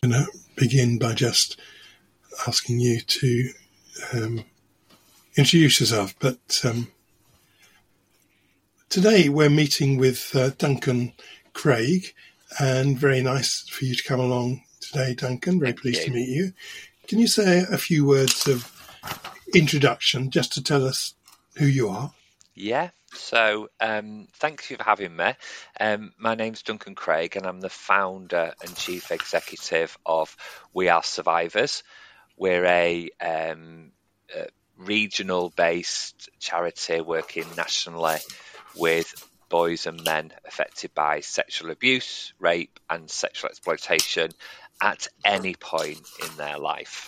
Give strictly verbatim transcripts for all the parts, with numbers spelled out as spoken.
I'm going to begin by just asking you to um, introduce yourself. But um, today we're meeting with uh, Duncan Craig, and very nice for you to come along today, Duncan. Very Thank pleased you. to meet you. Can you say a few words of introduction just to tell us who you are? Yeah, so um, thank you for having me. Um, my name's Duncan Craig, and I'm the founder and chief executive of We Are Survivors. We're a, um, a regional-based charity working nationally with boys and men affected by sexual abuse, rape, and sexual exploitation at any point in their life.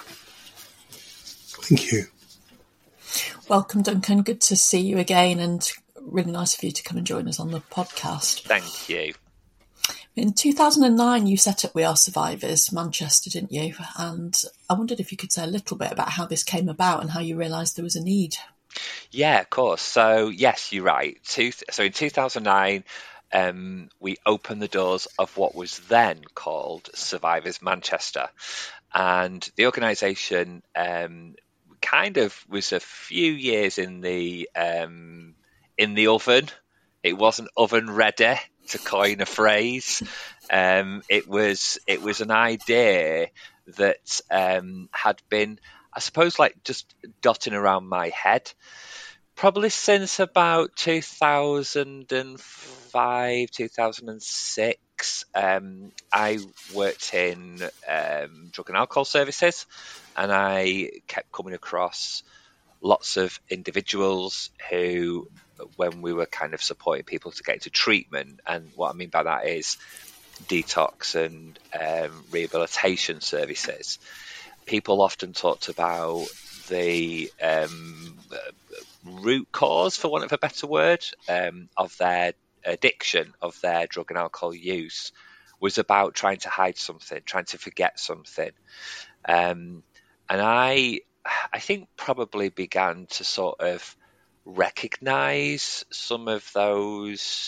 Thank you. Welcome, Duncan. Good to see you again, and really nice for you to come and join us on the podcast. Thank you. In two thousand nine, you set up We Are Survivors Manchester, didn't you? And I wondered if you could say a little bit about how this came about and how you realised there was a need. Yeah, of course. So, yes, you're right. Two, so in two thousand nine, um, we opened the doors of what was then called Survivors Manchester. And the organisation um, kind of was a few years in the um, in the oven. It wasn't oven ready, to coin a phrase. Um, it was it was an idea that um, had been, I suppose, like just dotting around my head, probably since about two thousand five, two thousand six. Um, I worked in um, drug and alcohol services, and I kept coming across lots of individuals who, when we were kind of supporting people to get into treatment, and what I mean by that is detox and um, rehabilitation services, people often talked about the um, root cause, for want of a better word, um, of their addiction, of their drug and alcohol use, was about trying to hide something, trying to forget something. Um, and I, I think probably began to sort of recognise some of those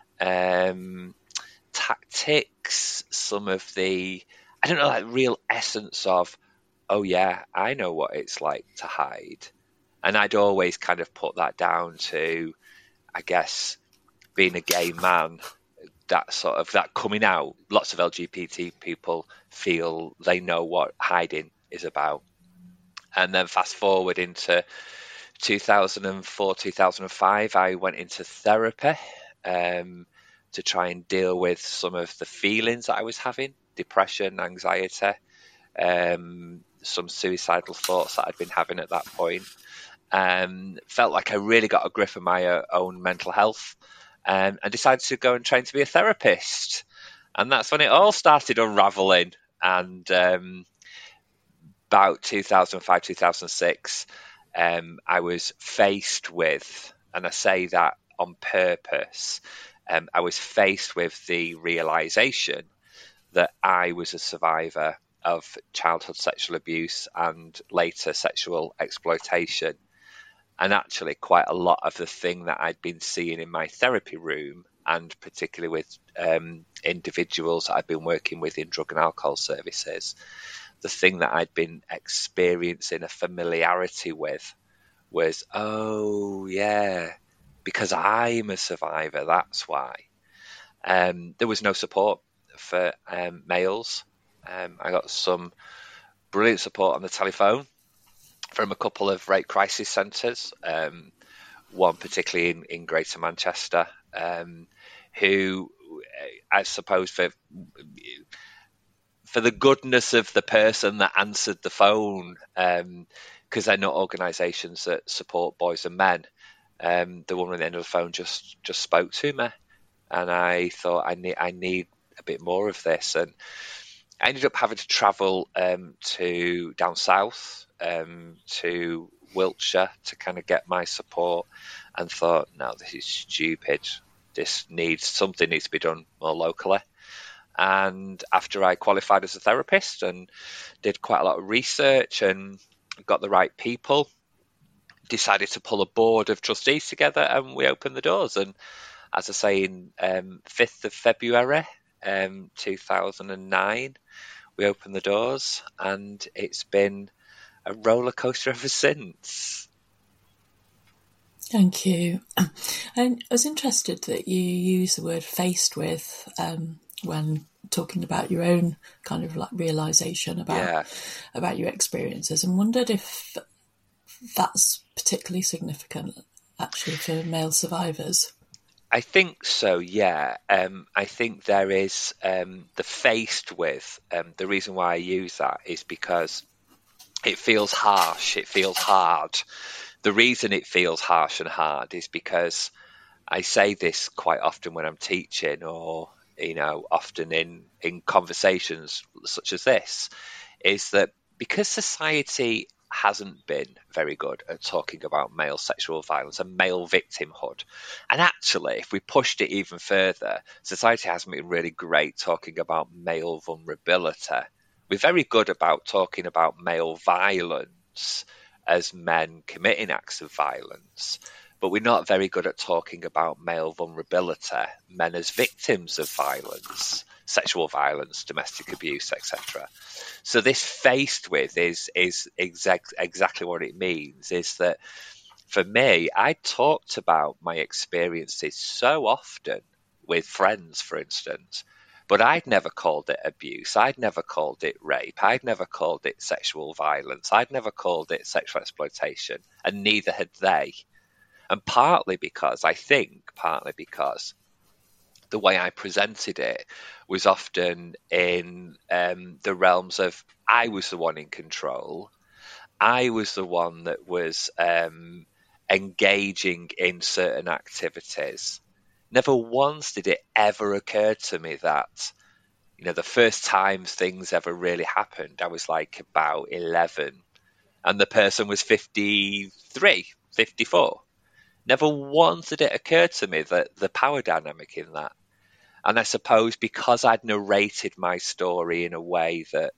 um, tactics, some of the, I don't know, like real essence of, oh yeah, I know what it's like to hide. And I'd always kind of put that down to, I guess, being a gay man, that sort of, that coming out. Lots of L G B T people feel they know what hiding is about. And then fast forward into two thousand four, two thousand five, I went into therapy um, to try and deal with some of the feelings that I was having, depression, anxiety, um, some suicidal thoughts that I'd been having at that point. Um, felt like I really got a grip of my uh, own mental health, um, and decided to go and train to be a therapist. And that's when it all started unraveling. And um, about two thousand five, two thousand six, um, I was faced with, and I say that on purpose, um, I was faced with the realization that I was a survivor of childhood sexual abuse and later sexual exploitation. And actually quite a lot of the thing that I'd been seeing in my therapy room, and particularly with um, individuals that I'd been working with in drug and alcohol services, the thing that I'd been experiencing a familiarity with was, oh yeah, because I'm a survivor, that's why. Um, there was no support for um, males. Um, I got some brilliant support on the telephone from a couple of rape crisis centres, um, one particularly in, in Greater Manchester, um, who I suppose for for the goodness of the person that answered the phone, because um, they're not organisations that support boys and men, um, the woman at the end of the phone just just spoke to me, and I thought I need I need a bit more of this, and I ended up having to travel um, to down south um, to Wiltshire to kind of get my support, and thought, no, this is stupid. This needs something needs to be done more locally. And after I qualified as a therapist and did quite a lot of research and got the right people, decided to pull a board of trustees together, and we opened the doors. And as I say, in um, fifth of February um, two thousand nine, we opened the doors, and it's been a roller coaster ever since. Thank you. And I was interested that you use the word faced with um, when talking about your own kind of like realisation about Yeah. about your experiences, and wondered if that's particularly significant actually for male survivors. I think so, yeah. Um, I think there is um, the faced with. Um, the reason why I use that is because it feels harsh, it feels hard. The reason it feels harsh and hard is because I say this quite often when I'm teaching, or you know, often in, in conversations such as this, is that because society hasn't been very good at talking about male sexual violence and male victimhood, and actually, if we pushed it even further, society hasn't been really great talking about male vulnerability. We're very good about talking about male violence as men committing acts of violence, but we're not very good at talking about male vulnerability, men as victims of violence, sexual violence, domestic abuse, et cetera. So this faced with is is exact, exactly what it means, is that for me, I talked about my experiences so often with friends, for instance, but I'd never called it abuse. I'd never called it rape. I'd never called it sexual violence. I'd never called it sexual exploitation, and neither had they. And partly because, I think, partly because the way I presented it was often in um, the realms of I was the one in control. I was the one that was um, engaging in certain activities. Never once did it ever occur to me that, you know, the first time things ever really happened, I was like about eleven, and the person was fifty-three, fifty-four. Never once did it occur to me that the power dynamic in that. And I suppose because I'd narrated my story in a way that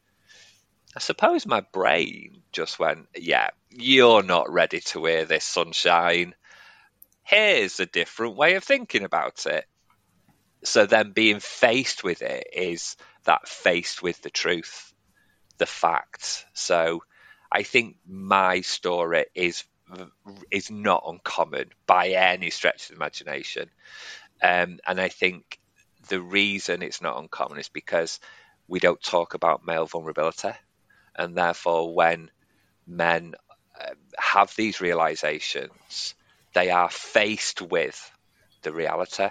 I suppose my brain just went, yeah, you're not ready to hear this, sunshine. Here's a different way of thinking about it. So then being faced with it is that faced with the truth, the fact. So I think my story is is not uncommon by any stretch of the imagination. Um, and I think the reason it's not uncommon is because we don't talk about male vulnerability. And therefore, when men uh, have these realizations, they are faced with the reality.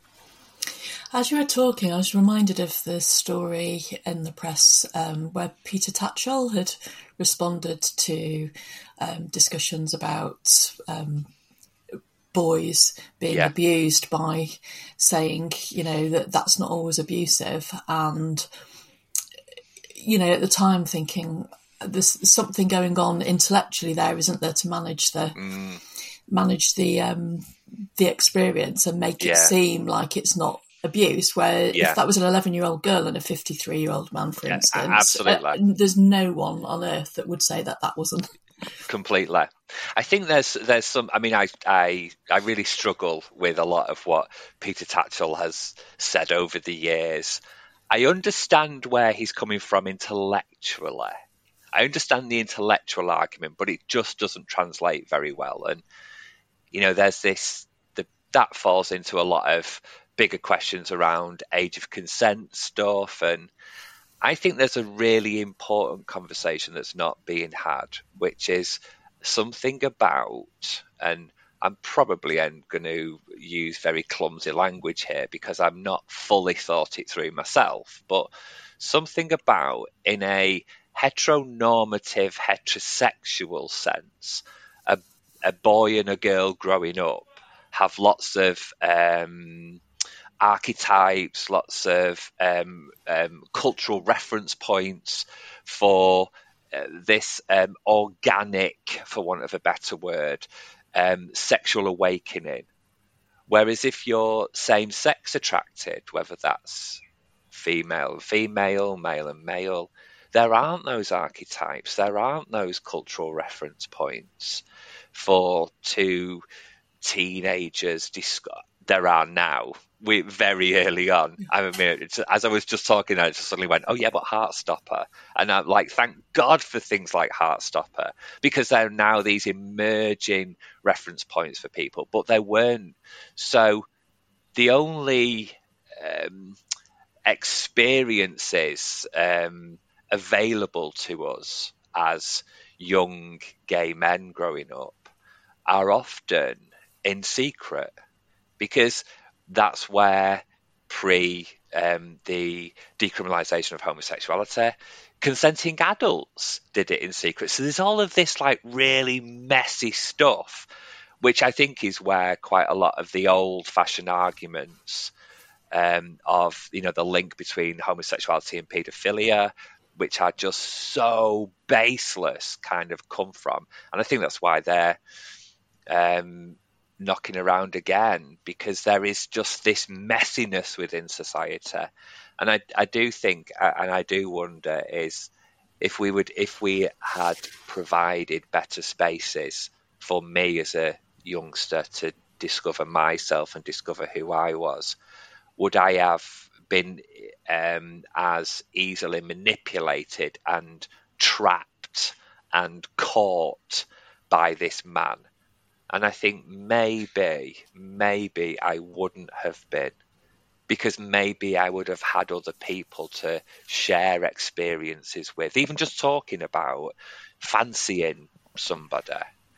As you were talking, I was reminded of the story in the press um, where Peter Tatchell had responded to um, discussions about um, boys being Yeah. abused by saying, you know, that that's not always abusive. And, you know, at the time thinking, there's something going on intellectually there, isn't there, to manage the Mm, manage the um, the experience and make it Yeah. seem like it's not abuse, where Yeah. if that was an eleven-year-old girl and a fifty-three-year-old man, for Yeah, a- instance, absolutely. uh, there's no one on earth that would say that that wasn't. completely. I think there's there's some. I mean, I I I really struggle with a lot of what Peter Tatchell has said over the years. I understand where he's coming from intellectually. I understand the intellectual argument, but it just doesn't translate very well. And you know, there's this the, that falls into a lot of bigger questions around age of consent stuff, and I think there's a really important conversation that's not being had, which is something about, and I'm probably going to use very clumsy language here because I'm not fully thought it through myself, but something about in a heteronormative, heterosexual sense, a, a boy and a girl growing up have lots of um, archetypes, lots of um, um, cultural reference points for uh, this um, organic, for want of a better word, um, sexual awakening. Whereas if you're same-sex attracted, whether that's female and female, male and male, there aren't those archetypes, there aren't those cultural reference points for two teenagers. Disc- there are now, we very early on. I mean, it's, as I was just talking, I just suddenly went, "Oh yeah, but Heartstopper," and I'm like, "Thank God for things like Heartstopper," because they're now these emerging reference points for people, but they weren't. So the only um, experiences um, available to us as young gay men growing up are often in secret, because that's where pre um, the decriminalisation of homosexuality, consenting adults did it in secret. So there's all of this like really messy stuff, which I think is where quite a lot of the old-fashioned arguments um, of, you know, the link between homosexuality and paedophilia, which are just so baseless, kind of come from. And I think that's why they're um, knocking around again, because there is just this messiness within society. And I, I do think, and I do wonder, is if we would, if we had provided better spaces for me as a youngster to discover myself and discover who I was, would I have been um, as easily manipulated and trapped and caught by this man? And I think maybe, maybe I wouldn't have been, because maybe I would have had other people to share experiences with, even just talking about fancying somebody.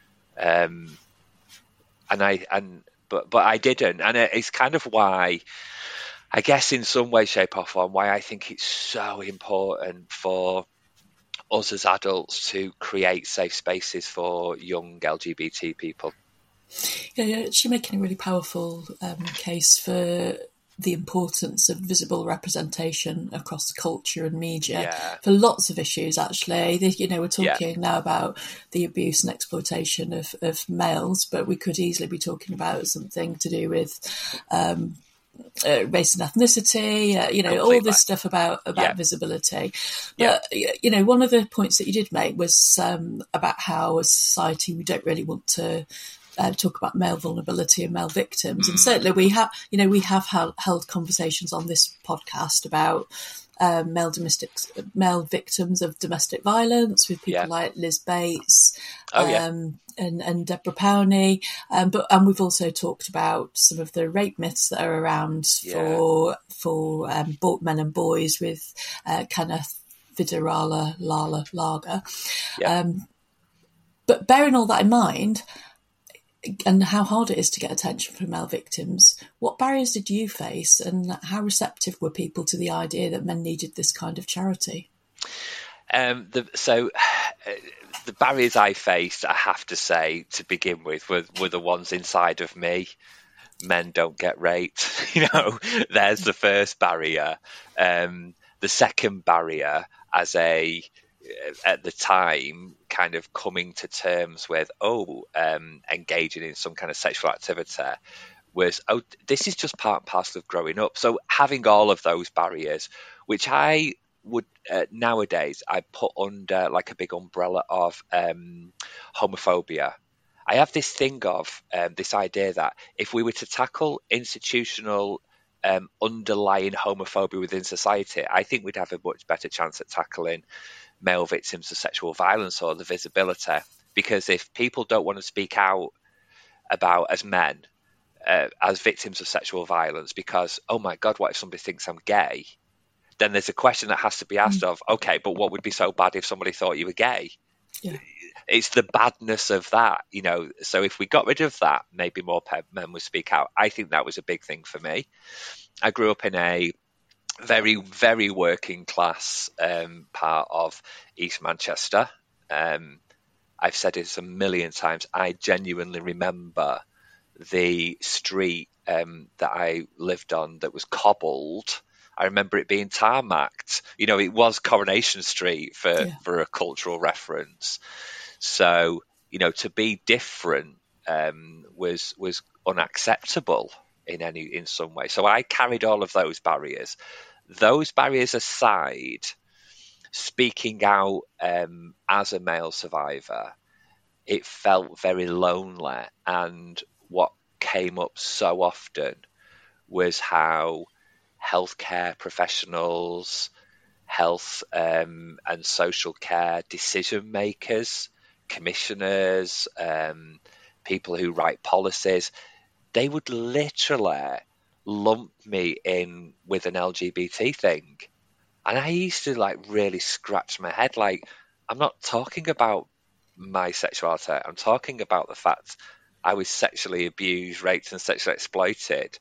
Um, and I, and, but, but I didn't. And it's kind of why, I guess in some way, shape or form, why I think it's so important for us as adults to create safe spaces for young L G B T people. Yeah, you're actually making a really powerful um, case for the importance of visible representation across culture and media yeah. for lots of issues, actually. You know, we're talking yeah. now about the abuse and exploitation of, of males, but we could easily be talking about something to do with um, uh, race and ethnicity, uh, you know, Completely. all this stuff about, about yeah. visibility. But, yeah. you know, one of the points that you did make was um, about how as a society we don't really want to Uh, talk about male vulnerability and male victims, and certainly we have, you know, we have held, held conversations on this podcast about um, male domestic, male victims of domestic violence with people yeah. like Liz Bates, oh, um, yeah. and and Deborah Powney, um, but and we've also talked about some of the rape myths that are around yeah. for for um, men and boys with uh, Kenneth Vidarala Lala Lager, yeah. um, but bearing all that in mind, and how hard it is to get attention from male victims, what barriers did you face, and how receptive were people to the idea that men needed this kind of charity? Um, the, so uh, the barriers I faced, I have to say, to begin with, were, were the ones inside of me. Men don't get raped. You know, there's the first barrier. Um, the second barrier, as a at the time, kind of coming to terms with, oh, um, engaging in some kind of sexual activity was, oh, this is just part and parcel of growing up. So having all of those barriers, which I would uh, nowadays, I put under like a big umbrella of um, homophobia. I have this thing of um, this idea that if we were to tackle institutional um, underlying homophobia within society, I think we'd have a much better chance at tackling male victims of sexual violence or the visibility. Because if people don't want to speak out about, as men, uh, as victims of sexual violence, because, oh my God, what if somebody thinks I'm gay? Then there's a question that has to be asked mm. of, okay, but what would be so bad if somebody thought you were gay? Yeah. It's the badness of that, you know. So if we got rid of that, maybe more men would speak out. I think that was a big thing for me. I grew up in a very, very working class um, part of East Manchester. Um, I've said this a million times. I genuinely remember the street um, that I lived on that was cobbled. I remember it being tarmacked. You know, it was Coronation Street for, yeah. for a cultural reference. So, you know, to be different um, was was unacceptable in any in some way. So I carried all of those barriers. Those barriers aside, speaking out um, as a male survivor, it felt very lonely. And what came up so often was how healthcare professionals, health um, and social care decision makers, commissioners, um, people who write policies, they would literally lump me in with an L G B T thing. And I used to like really scratch my head. Like, I'm not talking about my sexuality. I'm talking about the fact I was sexually abused, raped and sexually exploited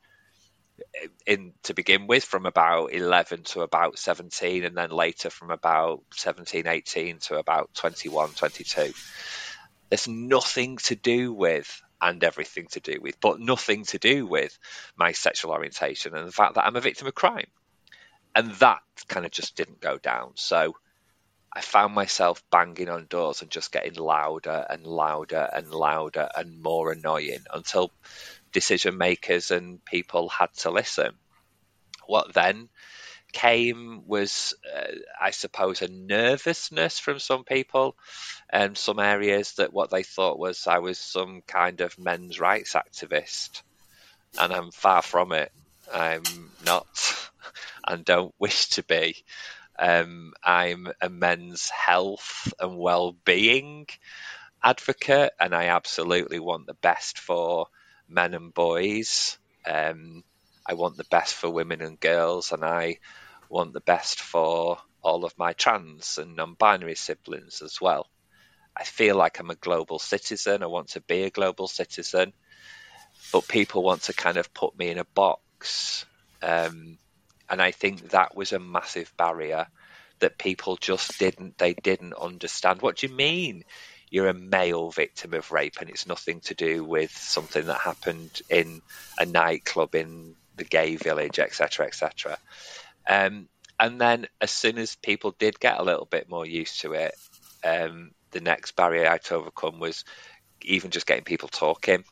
in to begin with from about eleven to about seventeen, and then later from about seventeen, eighteen to about twenty-one, twenty-two. There's nothing to do with and everything to do with, but nothing to do with my sexual orientation and the fact that I'm a victim of crime. And that kind of just didn't go down. So I found myself banging on doors and just getting louder and louder and louder and more annoying until decision makers and people had to listen. What then came was, uh, I suppose, a nervousness from some people and some areas that what they thought was I was some kind of men's rights activist. And I'm far from it. I'm not and don't wish to be. Um, I'm a men's health and well-being advocate, and I absolutely want the best for men and boys. Um, I want the best for women and girls, and I want the best for all of my trans and non-binary siblings as well. I feel like I'm a global citizen. I want to be a global citizen, but people want to kind of put me in a box. Um, and I think that was a massive barrier that people just didn't, they didn't understand. What do you mean you're a male victim of rape and it's nothing to do with something that happened in a nightclub in the gay village, et cetera, et cetera. Um, and then as soon as people did get a little bit more used to it, um, the next barrier I had to overcome was even just getting people talking.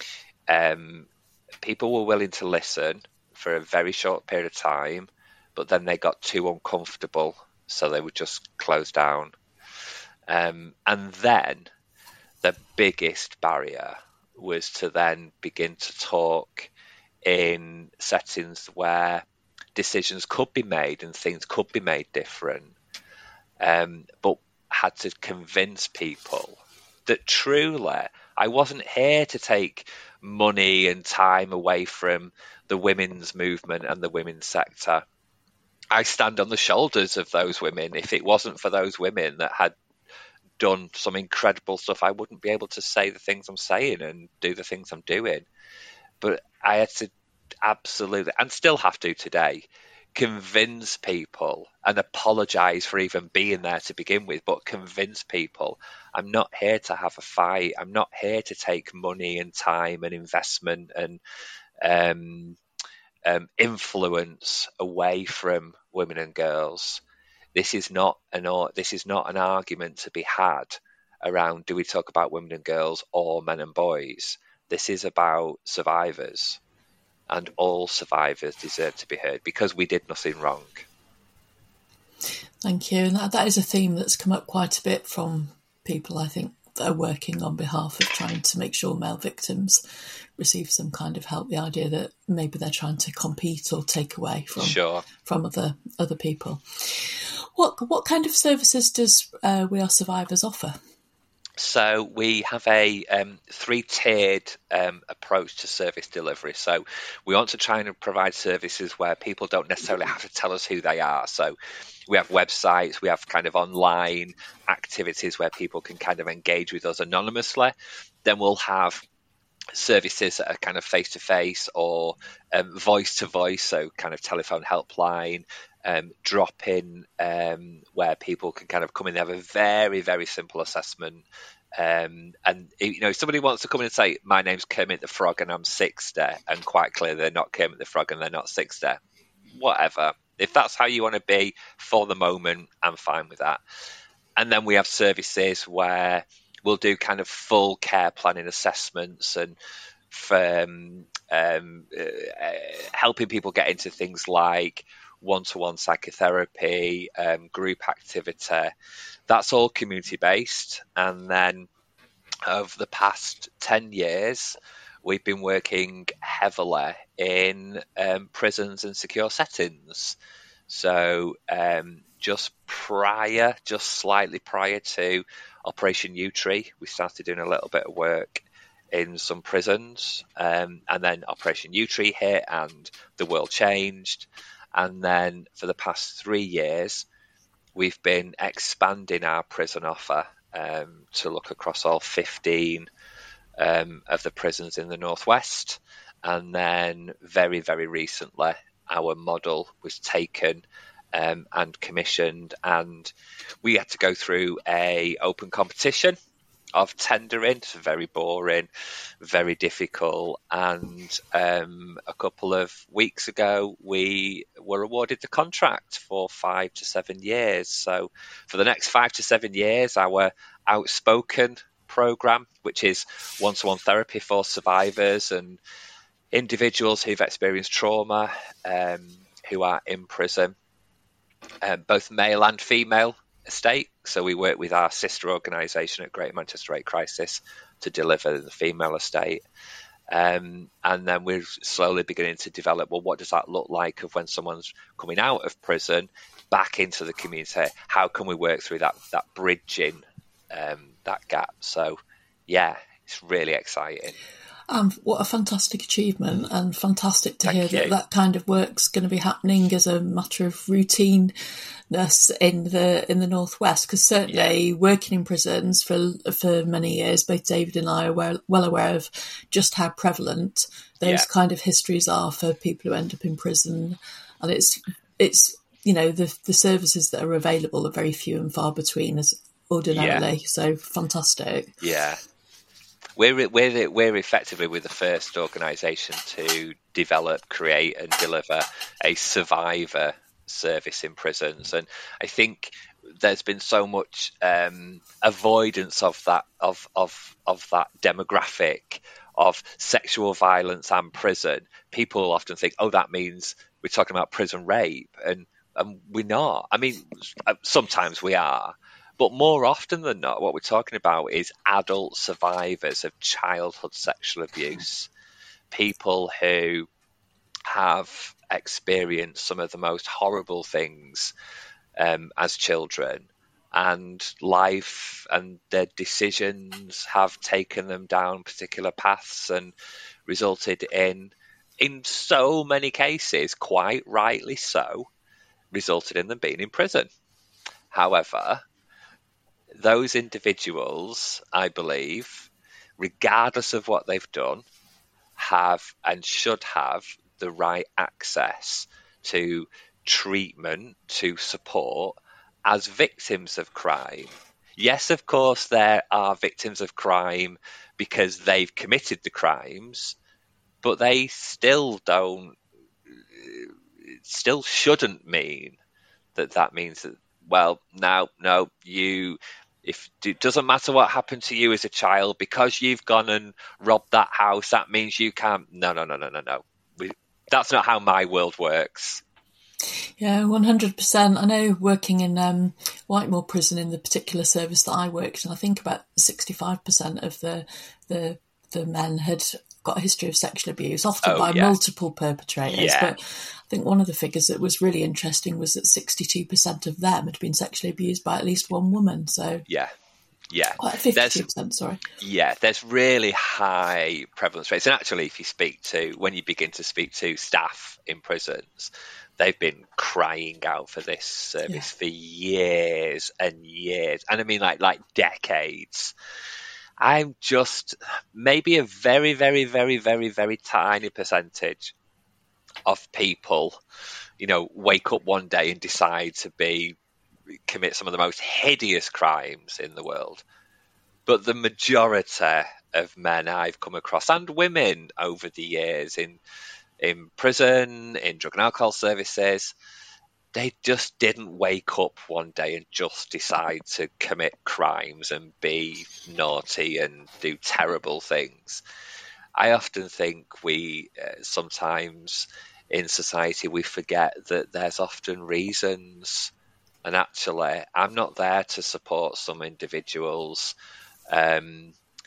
Um, people were willing to listen for a very short period of time, but then they got too uncomfortable, so they would just close down. Um, and then the biggest barrier was to then begin to talk in settings where decisions could be made and things could be made different, um, but had to convince people that truly I wasn't here to take money and time away from the women's movement and the women's sector. I stand on the shoulders of those women. If it wasn't for those women that had done some incredible stuff, I wouldn't be able to say the things I'm saying and do the things I'm doing. But I had to absolutely, and still have to today, convince people and apologize for even being there to begin with, but convince people I'm not here to have a fight. I'm not here to take money and time and investment and um, um, influence away from women and girls. This is not an this is not an argument to be had around do we talk about women and girls or men and boys. This is about survivors. And all survivors deserve to be heard because we did nothing wrong. Thank you. And that, that is a theme that's come up quite a bit from people, I think, that are working on behalf of trying to make sure male victims receive some kind of help. The idea that maybe they're trying to compete or take away from sure. from other other people. What what kind of services does uh, We Are Survivors offer? So we have a um, three-tiered um, approach to service delivery. So we want to try and provide services where people don't necessarily have to tell us who they are. So we have websites, we have kind of online activities where people can kind of engage with us anonymously. Then we'll have services that are kind of face-to-face or um, voice-to-voice, so kind of telephone helpline, um, drop-in, um, where people can kind of come in. They have a very, very simple assessment. Um, and, you know, if somebody wants to come in and say, my name's Kermit the Frog and I'm sixty, and quite clear they're not Kermit the Frog and they're not sixty, whatever. If that's how you want to be for the moment, I'm fine with that. And then we have services where we'll do kind of full care planning assessments and um, um, uh, helping people get into things like one-to-one psychotherapy, um, group activity. That's all community-based. And then over the past ten years, we've been working heavily in um, prisons and secure settings. So um, just prior, just slightly prior to Operation Yewtree, we started doing a little bit of work in some prisons, um, and then Operation Yewtree hit and the world changed. And then for the past three years, we've been expanding our prison offer um, to look across all fifteen um, of the prisons in the Northwest. And then very, very recently, our model was taken um, and commissioned, and we had to go through a open competition of tendering. It's very boring, very difficult. And um, a couple of weeks ago, we were awarded the contract for five to seven years. So for the next five to seven years, our Outspoken program, which is one-to-one therapy for survivors and individuals who've experienced trauma, um, who are in prison, um, both male and female estate. So we work with our sister organisation at Greater Manchester Rape Crisis to deliver the female estate. Um, and then we're slowly beginning to develop, well, what does that look like of when someone's coming out of prison back into the community? How can we work through that, that bridging, um, that gap? So, yeah, it's really exciting. Um, what a fantastic achievement, and fantastic to Thank hear you. that that kind of work's going to be happening as a matter of routineness in the in the Northwest. Because certainly Yeah. working in prisons for for many years, both David and I are well, well aware of just how prevalent those Yeah. kind of histories are for people who end up in prison. And it's it's you know the the services that are available are very few and far between as ordinarily. Yeah. So fantastic. Yeah. We're, we're, we're effectively we're the first organisation to develop, create and deliver a survivor service in prisons. And I think there's been so much um, avoidance of that of, of, of that demographic of sexual violence and prison. People often think, oh, that means we're talking about prison rape. And, and we're not. I mean, sometimes we are. But more often than not, what we're talking about is adult survivors of childhood sexual abuse, people who have experienced some of the most horrible things um, as children, and life and their decisions have taken them down particular paths and resulted in, in so many cases, quite rightly so, resulted in them being in prison. However, those individuals, I believe, regardless of what they've done, have and should have the right access to treatment, to support as victims of crime. Yes, of course, there are victims of crime because they've committed the crimes, but they still don't, still shouldn't mean that that means that, well, no, no, you... If it doesn't matter what happened to you as a child, because you've gone and robbed that house, that means you can't. No, no, no, no, no, no. We, that's not how my world works. Yeah, one hundred percent. I know working in um, Whitemoor Prison in the particular service that I worked in, I think about sixty-five percent of the the the men had got a history of sexual abuse, often Oh, by yeah. multiple perpetrators. Yeah. But I think one of the figures that was really interesting was that sixty-two percent of them had been sexually abused by at least one woman. So Yeah, yeah. quite fifty-two percent, sorry. Yeah, there's really high prevalence rates. And actually, if you speak to, when you begin to speak to staff in prisons, they've been crying out for this service Yeah. for years and years. And I mean, like, like decades. I'm just maybe a very, very, very, very, very tiny percentage of people, you know, wake up one day and decide to be commit some of the most hideous crimes in the world. But the majority of men I've come across, and women over the years in in prison, in drug and alcohol services, they just didn't wake up one day and just decide to commit crimes and be naughty and do terrible things. I often think we uh, sometimes in society we forget that there's often reasons, and actually I'm not there to support some individuals um,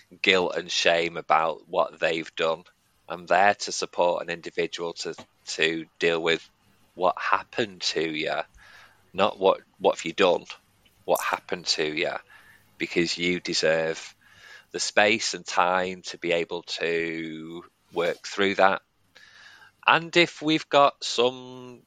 guilt and shame about what they've done. I'm there to support an individual to to deal with what happened to you, not what what have you done, what happened to you, because you deserve the space and time to be able to work through that. And if we've got some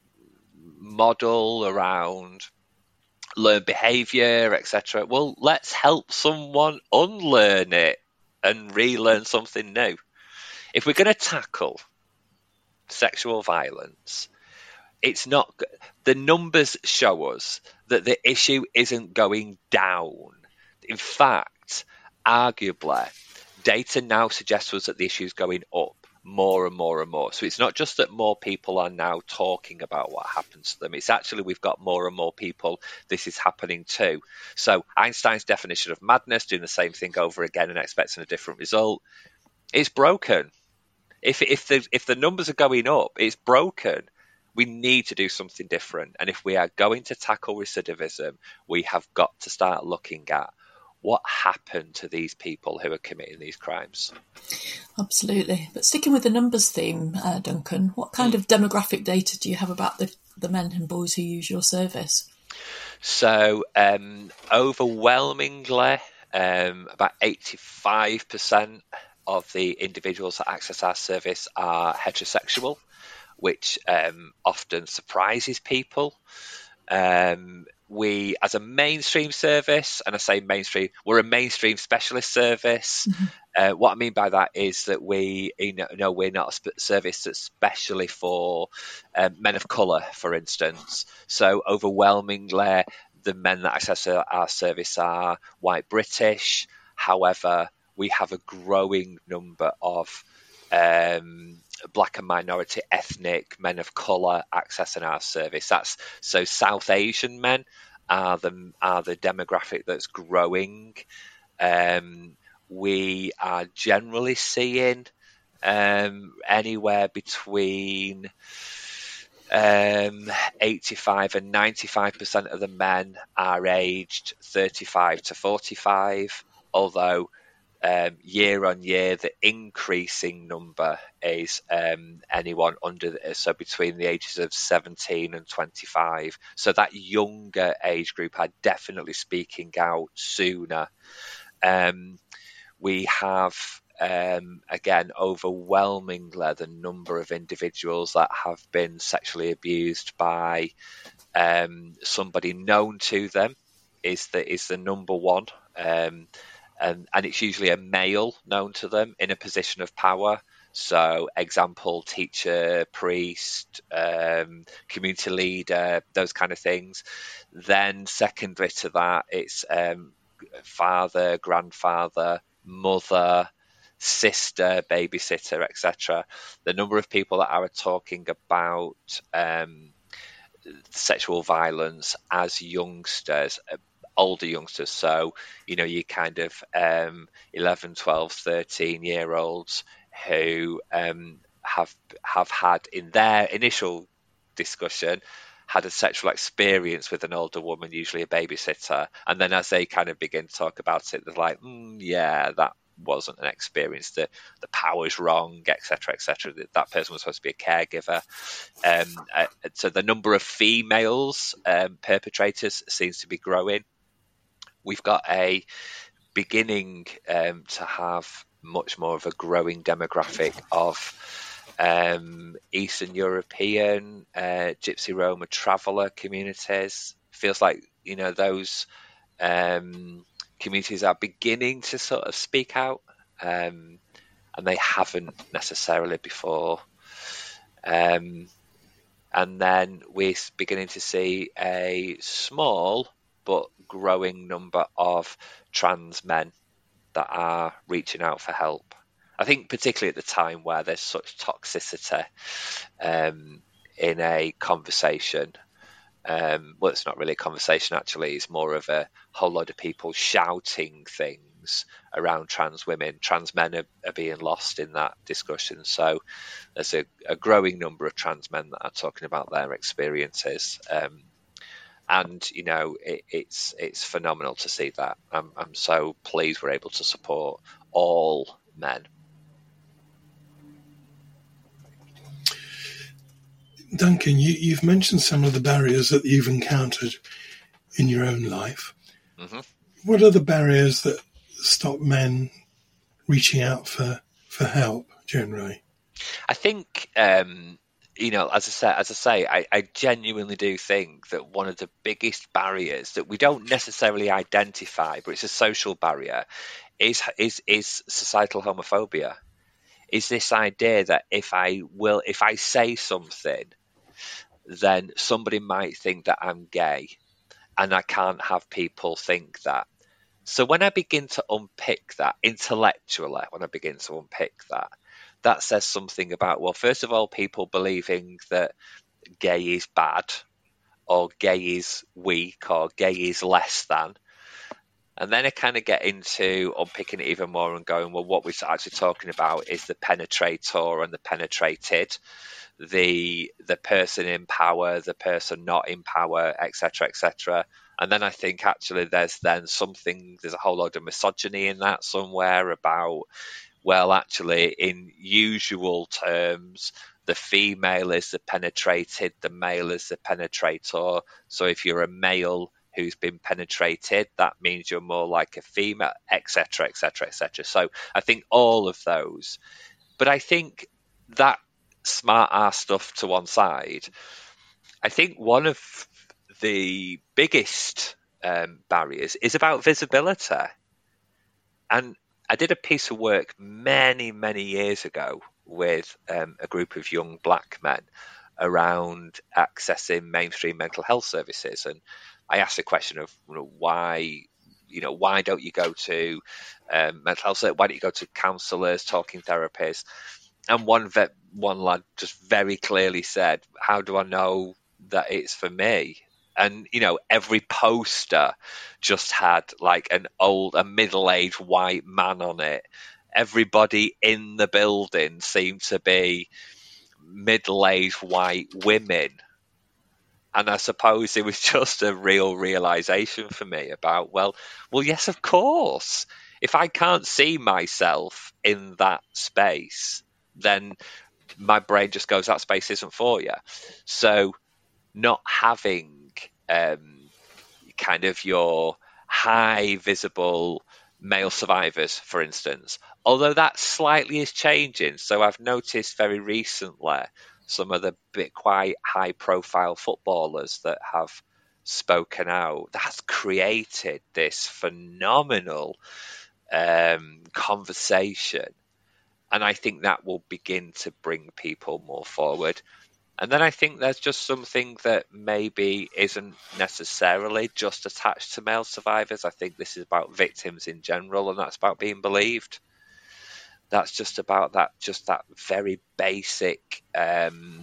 model around learned behavior, et cetera, well, let's help someone unlearn it and relearn something new. If we're going to tackle sexual violence, it's not, the numbers show us that the issue isn't going down. In fact, arguably, data now suggests to us that the issue is going up more and more and more. So it's not just that more people are now talking about what happens to them. It's actually we've got more and more people this is happening to. So Einstein's definition of madness, doing the same thing over again and expecting a different result, is broken. If if the if the numbers are going up, it's broken. We need to do something different. And if we are going to tackle recidivism, we have got to start looking at what happened to these people who are committing these crimes. Absolutely. But sticking with the numbers theme, uh, Duncan, what kind mm. of demographic data do you have about the, the men and boys who use your service? So um, overwhelmingly, um, about eighty-five percent of the individuals that access our service are heterosexual, which um, often surprises people. Um, we, as a mainstream service, and I say mainstream, we're a mainstream specialist service. Mm-hmm. Uh, what I mean by that is that we, you know, no, we're not a sp- service that's specially for um, men of colour, for instance. So overwhelmingly, the men that access our service are white British. However, we have a growing number of um, black and minority ethnic men of colour accessing our service. That's so South Asian men are the are the demographic that's growing. Um, we are generally seeing um, anywhere between um, eighty-five and ninety-five percent of the men are aged thirty-five to forty-five, although Um, year on year, the increasing number is um, anyone under, the, so between the ages of seventeen and twenty-five. So that younger age group are definitely speaking out sooner. Um, we have, um, again, overwhelmingly the number of individuals that have been sexually abused by um, somebody known to them is the, is the number one. Um, And, and it's usually a male known to them in a position of power. So, example, teacher, priest, um, community leader, those kind of things. Then, secondary to that, it's um, father, grandfather, mother, sister, babysitter, et cetera. The number of people that are talking about um, sexual violence as youngsters, older youngsters, so you know you kind of um, eleven, twelve, thirteen year olds who um, have have had in their initial discussion had a sexual experience with an older woman, usually a babysitter, and then as they kind of begin to talk about it, they're like, mm, yeah, that wasn't an experience, the the power's wrong, etc, etc, that, that person was supposed to be a caregiver. Um, uh, so the number of females um, perpetrators seems to be growing. We've got a beginning um, to have much more of a growing demographic of um, Eastern European, uh, Gypsy Roma traveller communities. Feels like, you know, those um, communities are beginning to sort of speak out, um, and they haven't necessarily before. Um, and then we're beginning to see a small but growing number of trans men that are reaching out for help. I think particularly at the time where there's such toxicity um, in a conversation. Um, well, it's not really a conversation, actually. It's more of a whole load of people shouting things around trans women. Trans men are, are being lost in that discussion. So there's a, a growing number of trans men that are talking about their experiences. Um, And, you know, it, it's it's phenomenal to see that. I'm, I'm so pleased we're able to support all men. Duncan, you, you've mentioned some of the barriers that you've encountered in your own life. Mm-hmm. What are the barriers that stop men reaching out for, for help generally? I think, um, you know, as I say, as I say, I, I genuinely do think that one of the biggest barriers that we don't necessarily identify, but it's a social barrier, is is is societal homophobia. Is this idea that if I will, if I say something, then somebody might think that I'm gay, and I can't have people think that. So when I begin to unpick that intellectually, when I begin to unpick that, that says something about, well, first of all, people believing that gay is bad, or gay is weak, or gay is less than. And then I kind of get into unpicking it even more and going, well, what we're actually talking about is the penetrator and the penetrated, the the person in power, the person not in power, et cetera, et cetera. And then I think actually there's then something, there's a whole load of misogyny in that somewhere about, well, actually, in usual terms, the female is the penetrated, the male is the penetrator. So if you're a male who's been penetrated, that means you're more like a female, et cetera, et cetera, et cetera. So I think all of those. But I think that smart ass stuff to one side, I think one of the biggest um, barriers is about visibility. And I did a piece of work many, many years ago with um, a group of young black men around accessing mainstream mental health services. And I asked the question of, you know, why, you know, why don't you go to um, mental health services? Why don't you go to counsellors, talking therapists? And one vet, one lad just very clearly said, how do I know that it's for me? And, you know, every poster just had like an old, a middle-aged white man on it. Everybody in the building seemed to be middle-aged white women. And I suppose it was just a real realization for me about, well, well, yes, of course. If I can't see myself in that space, then my brain just goes, that space isn't for you. So not having um, kind of your high visible male survivors, for instance, although that slightly is changing. So I've noticed very recently some of the bit quite high profile footballers that have spoken out. That's created this phenomenal um, conversation. And I think that will begin to bring people more forward. And then I think there's just something that maybe isn't necessarily just attached to male survivors. I think this is about victims in general, and that's about being believed. That's just about that, just that very basic um,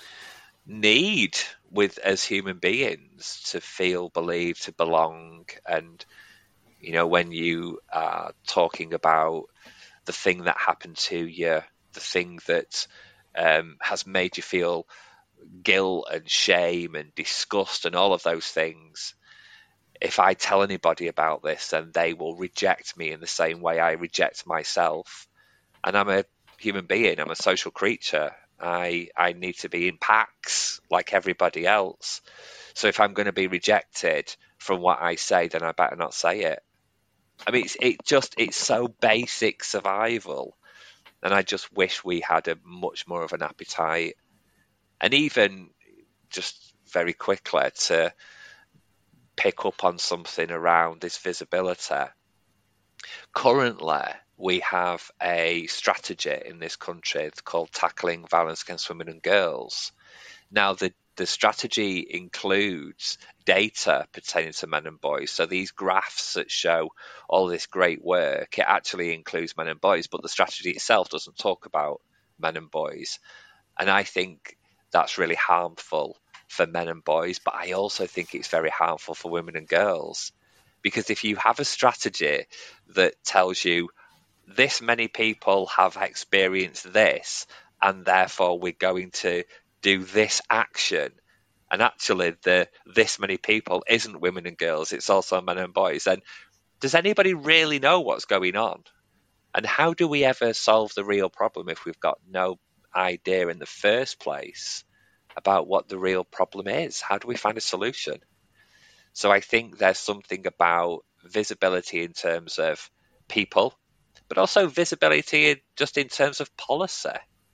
need with as human beings to feel believed, to belong. And, you know, when you are talking about the thing that happened to you, the thing that um, has made you feel guilt and shame and disgust and all of those things, if I tell anybody about this, then they will reject me in the same way I reject myself. And I'm a human being, I'm a social creature. I I need to be in packs like everybody else. So if I'm going to be rejected from what I say, then I better not say it. I mean, it's, it just, it's so basic survival. And I just wish we had a much more of an appetite. And even just very quickly to pick up on something around this visibility. Currently, we have a strategy in this country. It's called Tackling Violence Against Women and Girls. Now, the, the strategy includes data pertaining to men and boys. So these graphs that show all this great work, it actually includes men and boys, but the strategy itself doesn't talk about men and boys. And I think that's really harmful for men and boys, but I also think it's very harmful for women and girls. Because if you have a strategy that tells you this many people have experienced this, and therefore we're going to do this action, and actually the this many people isn't women and girls, it's also men and boys, then does anybody really know what's going on? And how do we ever solve the real problem if we've got no idea in the first place about what the real problem is? How do we find a solution? So I think there's something about visibility in terms of people, but also visibility just in terms of policy.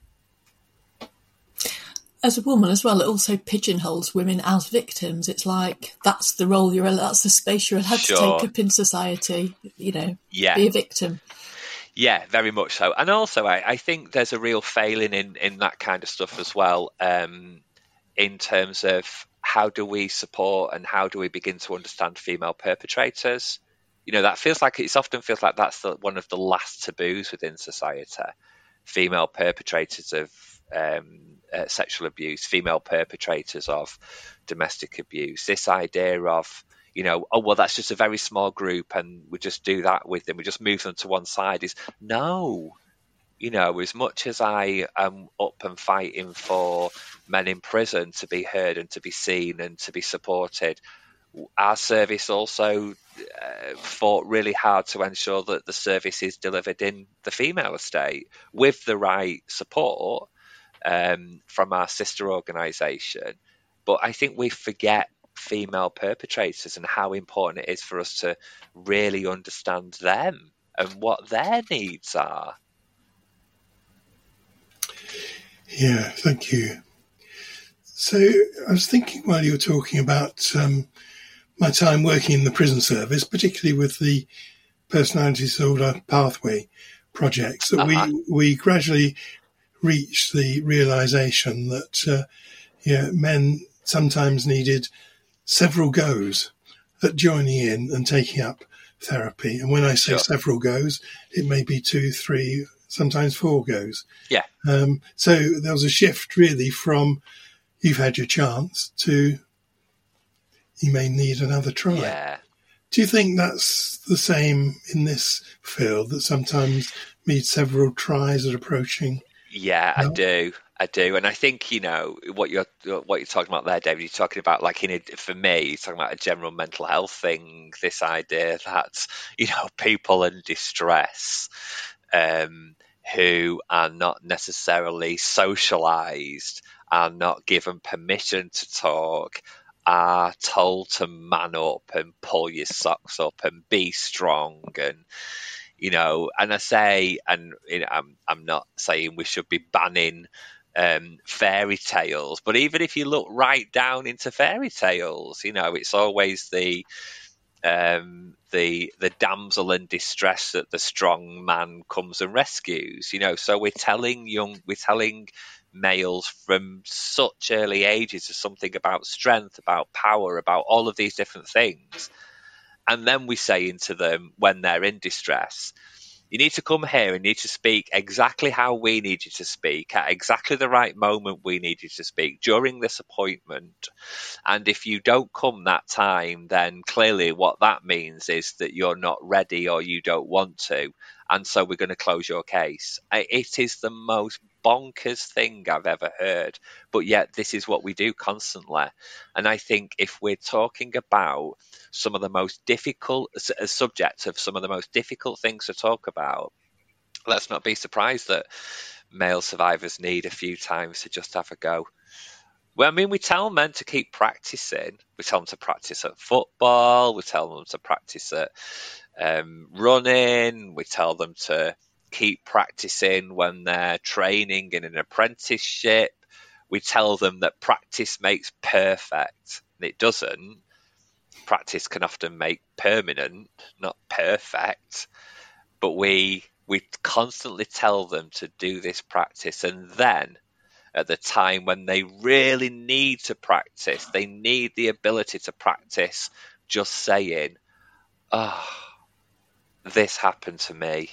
As a woman as well, it also pigeonholes women as victims. It's like that's the role you're, that's the space you're allowed Sure. to take up in society. You know, Yeah. be a victim. Yeah, very much so. And also, I, I think there's a real failing in, in that kind of stuff as well, um, in terms of how do we support and how do we begin to understand female perpetrators? You know, that feels like it's often feels like that's the, one of the last taboos within society. Female perpetrators of um, uh, sexual abuse, female perpetrators of domestic abuse. This idea of, you know, oh, well, that's just a very small group and we just do that with them. We just move them to one side. Is no. You know, as much as I am up and fighting for men in prison to be heard and to be seen and to be supported, our service also uh, fought really hard to ensure that the service is delivered in the female estate with the right support um, from our sister organisation. But I think we forget female perpetrators and how important it is for us to really understand them and what their needs are. Yeah, thank you. So I was thinking while you were talking about um, my time working in the prison service, particularly with the personality disorder pathway projects, that uh-huh. we, we gradually reached the realization that uh, yeah, men sometimes needed several goes at joining in and taking up therapy. And when I say Sure. several goes, it may be two, three, sometimes four goes. Yeah. Um, so there was a shift really from you've had your chance to you may need another try. Yeah. Do you think that's the same in this field, that sometimes need several tries at approaching? Yeah, I do. I do. And I think, you know, what you're what you're talking about there, David, you're talking about, like, in a, for me, you're talking about a general mental health thing, this idea that, you know, people in distress um, who are not necessarily socialized, are not given permission to talk, are told to man up and pull your socks up and be strong. And, you know, and I say, and you know, I'm I'm not saying we should be banning um, fairy tales, but even if you look right down into fairy tales, you know, it's always the um, the the damsel in distress that the strong man comes and rescues. You know, so we're telling young, we're telling males from such early ages something about strength, about power, about all of these different things. And then we say into them when they're in distress, you need to come here and need to speak exactly how we need you to speak at exactly the right moment we need you to speak during this appointment. And if you don't come that time, then clearly what that means is that you're not ready or you don't want to. And so we're going to close your case. It is the most bonkers thing I've ever heard, but yet this is what we do constantly. And I think if we're talking about some of the most difficult uh, subjects of some of the most difficult things to talk about, let's not be surprised that male survivors need a few times to just have a go. Well, I mean, we tell men to keep practicing. We tell them to practice at football. We tell them to practice at um, running. We tell them to keep practicing when they're training in an apprenticeship. We tell them that practice makes perfect. And it doesn't. Practice can often make permanent, not perfect. But we we constantly tell them to do this practice, and then at the time when they really need to practice, they need the ability to practice just saying, oh, this happened to me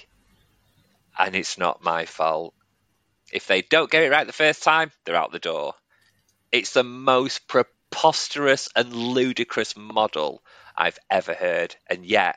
and it's not my fault. If they don't get it right the first time, they're out the door. It's the most preposterous and ludicrous model I've ever heard, and yet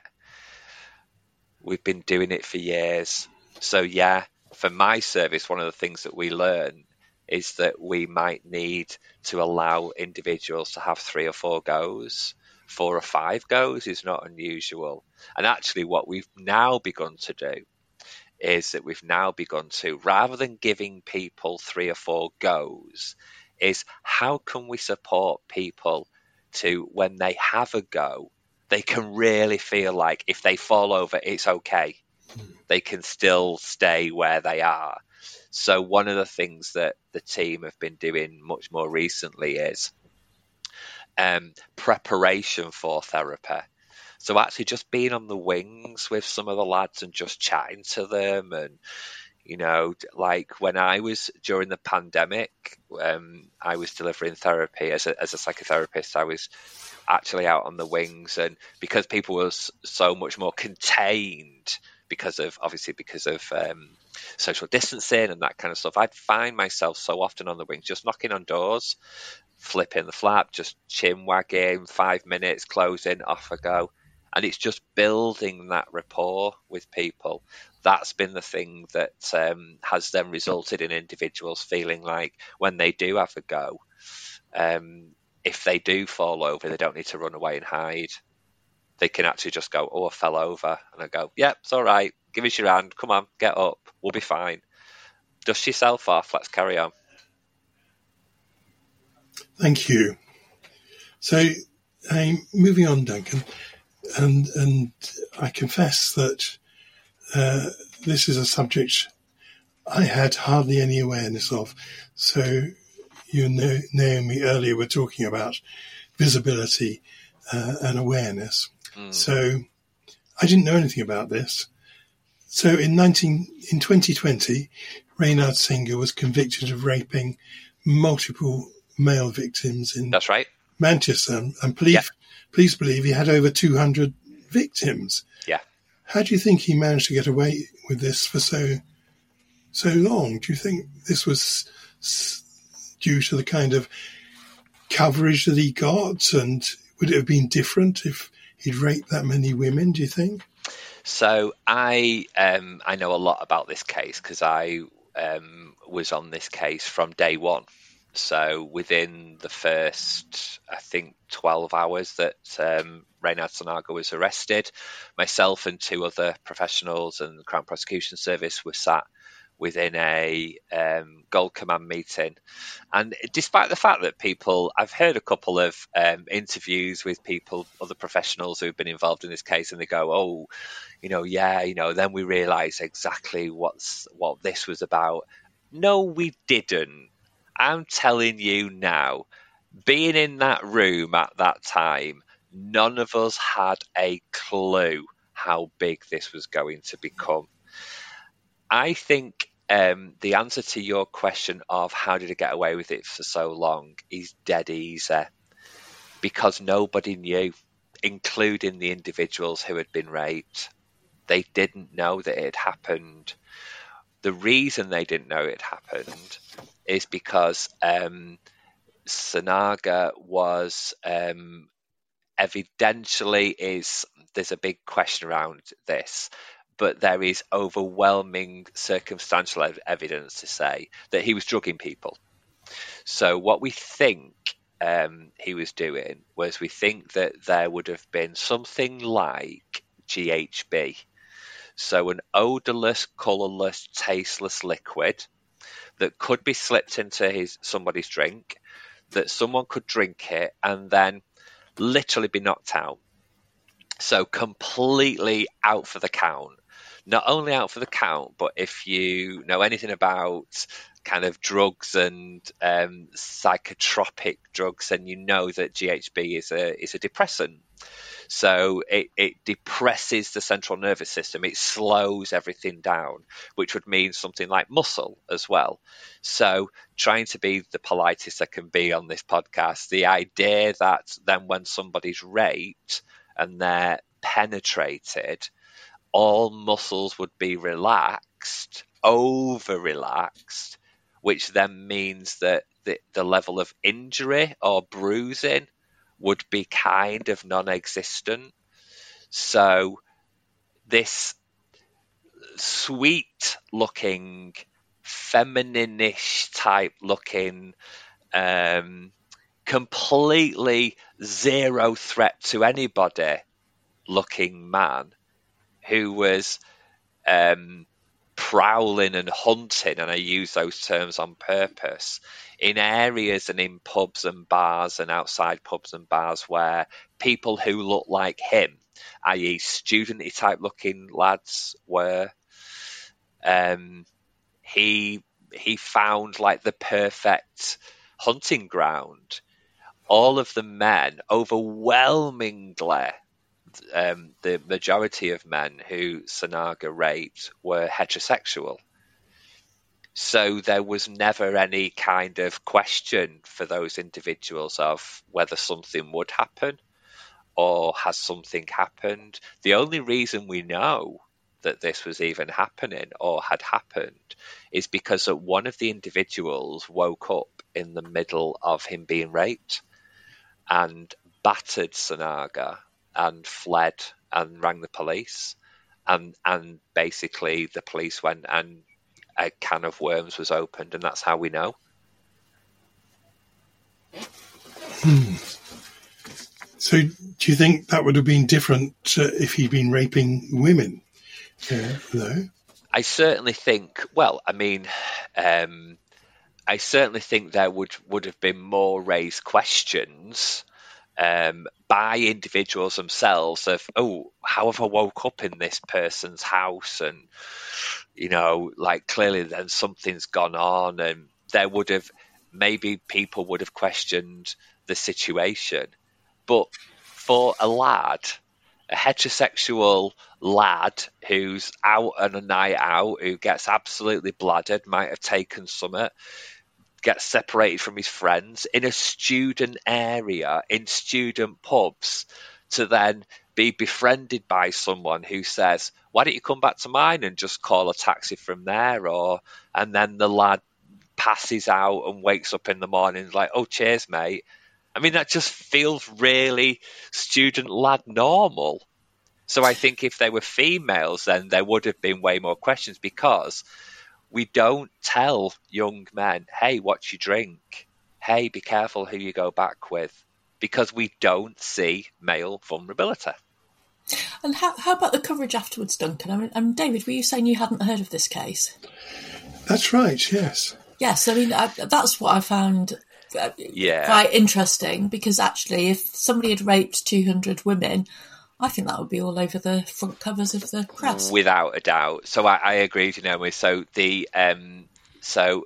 we've been doing it for years. So yeah, for my service, one of the things that we learn is that we might need to allow individuals to have three or four goes. Four or five goes is not unusual. And actually what we've now begun to do is that we've now begun to, rather than giving people three or four goes, is how can we support people to, when they have a go, they can really feel like if they fall over, it's okay. They can still stay where they are. So one of the things that the team have been doing much more recently is um, preparation for therapy. So actually just being on the wings with some of the lads and just chatting to them. And, you know, like when I was during the pandemic, um, I was delivering therapy as a, as a psychotherapist. I was actually out on the wings, and because people were so much more contained because of, obviously because of um, social distancing and that kind of stuff, I'd find myself so often on the wings, just knocking on doors, flipping the flap, just chin wagging, five minutes, closing, off I go. And it's just building that rapport with people. That's been the thing that um, has then resulted in individuals feeling like when they do have a go, um, if they do fall over, they don't need to run away and hide. They can actually just go, oh, I fell over. And I go, yep, it's all right. Give us your hand. Come on, get up. We'll be fine. Dust yourself off. Let's carry on. Thank you. So, um, moving on, Duncan, and and I confess that uh, this is a subject I had hardly any awareness of. So, you know, Naomi earlier were talking about visibility uh, and awareness. Mm. So, I didn't know anything about this. So, in nineteen in twenty twenty, Reynard Singer was convicted of raping multiple male victims in That's right. Manchester, and police, yeah. police believe he had over two hundred victims. Yeah. How do you think he managed to get away with this for so so long? Do you think this was due to the kind of coverage that he got, and would it have been different if he'd raped that many women, do you think? So I um, I know a lot about this case because I um, was on this case from day one. So within the first, I think, twelve hours that um, Reynard Sonaga was arrested, myself and two other professionals and the Crown Prosecution Service were sat within a um, Gold Command meeting. And despite the fact that people, I've heard a couple of um, interviews with people, other professionals who've been involved in this case, and they go, oh, you know, yeah, you know, then we realised exactly what's what this was about. No, we didn't. I'm telling you now, being in that room at that time, none of us had a clue how big this was going to become. I think um, the answer to your question of how did I get away with it for so long is dead easy, because nobody knew, including the individuals who had been raped. They didn't know that it had happened. The reason they didn't know it happened is because um, Sonaga was um, evidentially is, there's a big question around this, but there is overwhelming circumstantial evidence to say that he was drugging people. So what we think um, he was doing was we think that there would have been something like G H B. So an odorless, colourless, tasteless liquid that could be slipped into his somebody's drink, that someone could drink it and then literally be knocked out. So completely out for the count. Not only out for the count, but if you know anything about kind of drugs and um, psychotropic drugs, then you know that G H B is a is a depressant. So it, it depresses the central nervous system. It slows everything down, which would mean something like muscle as well. So trying to be the politest I can be on this podcast, the idea that then when somebody's raped and they're penetrated, all muscles would be relaxed, over-relaxed, which then means that the, the level of injury or bruising would be kind of non-existent. So this sweet-looking, feminine-ish type looking, um, completely zero threat to anybody looking man who was um, prowling and hunting, and I use those terms on purpose, in areas and in pubs and bars and outside pubs and bars where people who look like him, that is student-y type looking lads, were. Um, he he found like the perfect hunting ground. All of the men, overwhelmingly, um, the majority of men who Sanaga raped were heterosexual. So there was never any kind of question for those individuals of whether something would happen or has something happened. The only reason we know that this was even happening or had happened is because that one of the individuals woke up in the middle of him being raped and battered Sanaga and fled and rang the police, and and basically the police went and a can of worms was opened, and that's how we know. Hmm. So do you think that would have been different uh, if he'd been raping women? Yeah, no. I certainly think, well, I mean, um, I certainly think there would, would have been more raised questions um, by individuals themselves of, oh, how have I woke up in this person's house? And, you know, like clearly then something's gone on, and there would have, maybe people would have questioned the situation. But for a lad, a heterosexual lad who's out on a night out, who gets absolutely bladdered, might have taken something, gets separated from his friends in a student area, in student pubs, to then be befriended by someone who says, why don't you come back to mine and just call a taxi from there? Or, and then the lad passes out and wakes up in the morning like, oh, cheers, mate. I mean, that just feels really student lad normal. So I think if they were females, then there would have been way more questions, because we don't tell young men, hey, what's your drink? Hey, be careful who you go back with, because we don't see male vulnerability. And how, how about the coverage afterwards, Duncan? I mean, um, David, were you saying you hadn't heard of this case? That's right, yes. Yes, I mean, I, that's what I found uh, yeah. quite interesting, because actually if somebody had raped two hundred women, I think that would be all over the front covers of the press. Without a doubt. So I, I agree with you, Naomi. So the um, so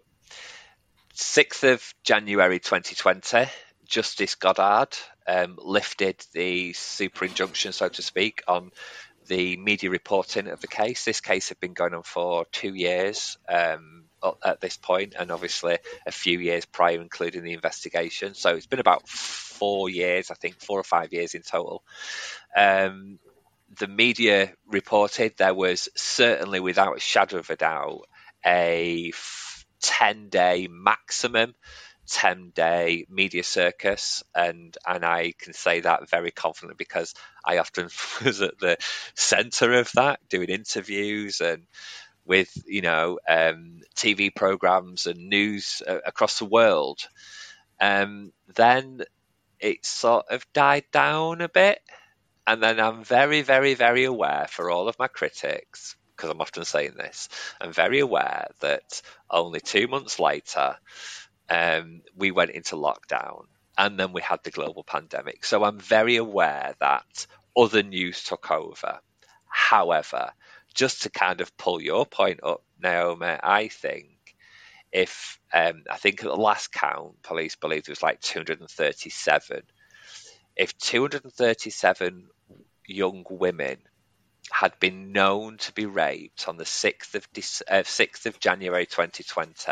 sixth of January twenty twenty, Justice Goddard um, lifted the super injunction, so to speak, on the media reporting of the case. This case had been going on for two years um, at this point, and obviously a few years prior, including the investigation. So it's been about four years, I think, four or five years in total. Um, the media reported there was certainly, without a shadow of a doubt, a ten-day maximum, ten-day media circus, and and I can say that very confidently because I often was at the centre of that, doing interviews and with, you know, um, T V programmes and news uh, across the world. Um, then it sort of died down a bit. And then I'm very, very, very aware, for all of my critics, because I'm often saying this, I'm very aware that only two months later, um, we went into lockdown, and then we had the global pandemic. So I'm very aware that other news took over. However, just to kind of pull your point up, Naomi, I think if, um, I think at the last count, police believed it was like two hundred thirty-seven. If two hundred thirty-seven young women had been known to be raped on the sixth of, uh, sixth of January twenty twenty,